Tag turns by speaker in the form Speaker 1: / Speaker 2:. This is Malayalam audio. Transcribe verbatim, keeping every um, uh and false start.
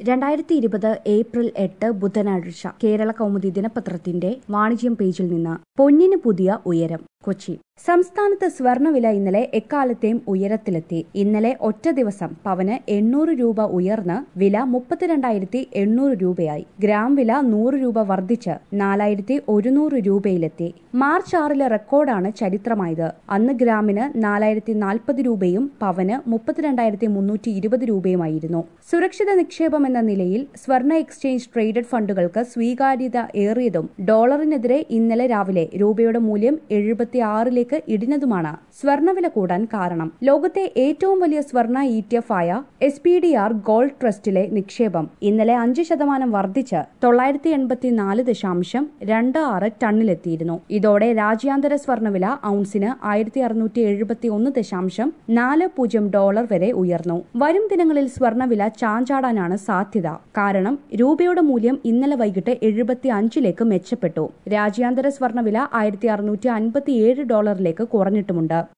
Speaker 1: രണ്ടായിരത്തി ഇരുപത് ഏപ്രിൽ എട്ട് ബുധനാഴ്ച കേരള കൗമുദി ദിനപത്രത്തിന്റെ വാണിജ്യം പേജിൽ നിന്ന് പൊന്നിന് പുതിയ ഉയരം കൊച്ചി. സംസ്ഥാനത്ത് സ്വർണ്ണവില ഇന്നലെ എക്കാലത്തെയും ഉയരത്തിലെത്തി. ഇന്നലെ ഒറ്റ ദിവസം പവന് എണ്ണൂറ് രൂപ ഉയർന്ന് വില മുപ്പത്തിരണ്ടായിരത്തി എണ്ണൂറ് രൂപയായി. ഗ്രാം വില നൂറ് രൂപ വർദ്ധിച്ച് നാലായിരത്തി ഒരുന്നൂറ് രൂപയിലെത്തി. മാർച്ച് ആറിലെ റെക്കോർഡാണ് ചരിത്രമായത്. അന്ന് ഗ്രാമിന് നാലായിരത്തി നാൽപ്പത് രൂപയും പവന് മുപ്പത്തിരണ്ടായിരത്തി മുന്നൂറ്റി ഇരുപത് രൂപയുമായിരുന്നു. സുരക്ഷിത നിക്ഷേപം എന്ന നിലയിൽ സ്വർണ്ണ എക്സ്ചേഞ്ച് ട്രേഡഡ് ഫണ്ടുകൾക്ക് സ്വീകാര്യത ഏറിയതും ഡോളറിനെതിരെ ഇന്നലെ രാവിലെ രൂപയുടെ മൂല്യം എഴുപത്തി ആറിലേക്ക് ഇടിഞ്ഞതുമാണ് സ്വർണ്ണവില കൂടാൻ കാരണം. ലോകത്തെ ഏറ്റവും വലിയ സ്വർണ്ണ ഇ ടി എഫ് ആയ S P D R gold ട്രസ്റ്റിലെ നിക്ഷേപം ഇന്നലെ അഞ്ച് ശതമാനം വർദ്ധിച്ച് തൊള്ളായിരത്തി എൺപത്തിനാല് ദശാംശം രണ്ട് ആറ് ടണ്ണിലെത്തിയിരുന്നു. ഇതോടെ രാജ്യാന്തര സ്വർണ്ണവില ഔൺസിന് ആയിരത്തി അറുന്നൂറ്റി എഴുപത്തി ഒന്ന് ദശാംശം നാല് പൂജ്യം ഡോളർ വരെ ഉയർന്നു. വരും ദിനങ്ങളിൽ സ്വർണ്ണവില ചാഞ്ചാടാനാണ് സാധ്യത. കാരണം രൂപയുടെ മൂല്യം ഇന്നലെ വൈകിട്ട് എഴുപത്തി അഞ്ചിലേക്ക് മെച്ചപ്പെട്ടു. രാജ്യാന്തര സ്വർണ്ണവില ആയിരത്തി അറുന്നൂറ്റി അൻപത്തിയേഴ് ഡോളറിലേക്ക് കുറഞ്ഞിട്ടുമുണ്ട്.